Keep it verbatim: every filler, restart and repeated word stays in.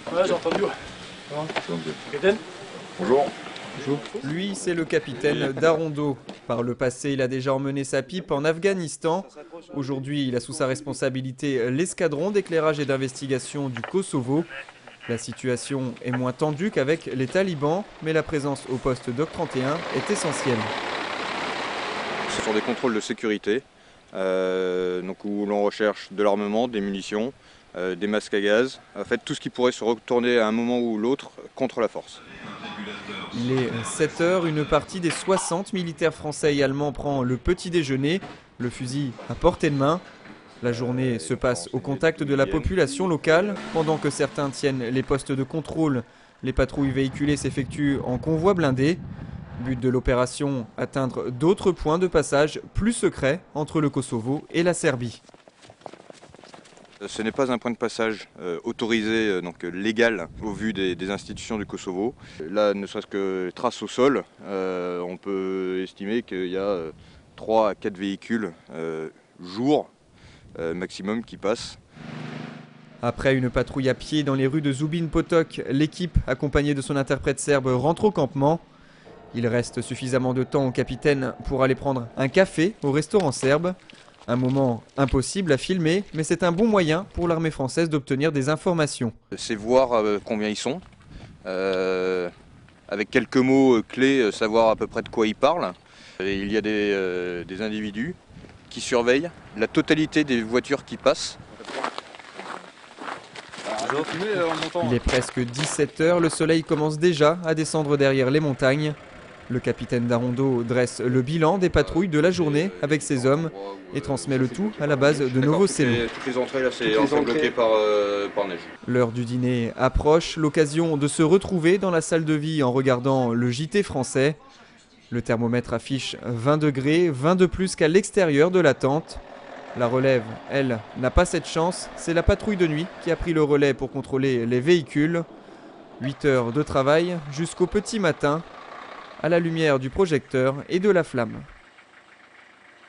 Ouais, j'ai entendu. Capitaine. Bonjour. Bonjour. Lui, c'est le capitaine Darondo. Par le passé, il a déjà emmené sa pipe en Afghanistan. Aujourd'hui, il a sous sa responsabilité l'escadron d'éclairage et d'investigation du Kosovo. La situation est moins tendue qu'avec les talibans, mais la présence au poste Doc trente et un est essentielle. Ce sont des contrôles de sécurité, euh, donc où l'on recherche de l'armement, des munitions, euh, des masques à gaz, en fait tout ce qui pourrait se retourner à un moment ou l'autre contre la force. Il est sept heures, une partie des soixante militaires français et allemands prend le petit déjeuner, le fusil à portée de main. La journée se passe au contact de la population locale, pendant que certains tiennent les postes de contrôle. Les patrouilles véhiculées s'effectuent en convoi blindé. But de l'opération, atteindre d'autres points de passage plus secrets entre le Kosovo et la Serbie. Ce n'est pas un point de passage euh, autorisé, euh, donc légal au vu des, des institutions du Kosovo. Là, ne serait-ce que traces au sol, euh, on peut estimer qu'il y a euh, trois à quatre véhicules euh, jour euh, maximum qui passent. Après une patrouille à pied dans les rues de Zubin Potok, l'équipe, accompagnée de son interprète serbe, rentre au campement. Il reste suffisamment de temps au capitaine pour aller prendre un café au restaurant serbe. Un moment impossible à filmer, mais c'est un bon moyen pour l'armée française d'obtenir des informations. C'est voir euh, combien ils sont, euh, avec quelques mots euh, clés, euh, savoir à peu près de quoi ils parlent. Et il y a des, euh, des individus qui surveillent la totalité des voitures qui passent. Il est presque dix-sept heures, le soleil commence déjà à descendre derrière les montagnes. Le capitaine Darondo dresse le bilan des patrouilles de la journée avec ses hommes et transmet le tout à la base de Novo-Selo. Toutes les entrées là, c'est enfin bloqué par, euh, par neige. L'heure du dîner approche, l'occasion de se retrouver dans la salle de vie en regardant le J T français. Le thermomètre affiche vingt degrés, vingt de plus qu'à l'extérieur de la tente. La relève, elle, n'a pas cette chance, c'est la patrouille de nuit qui a pris le relais pour contrôler les véhicules. huit heures de travail jusqu'au petit matin, à la lumière du projecteur et de la flamme.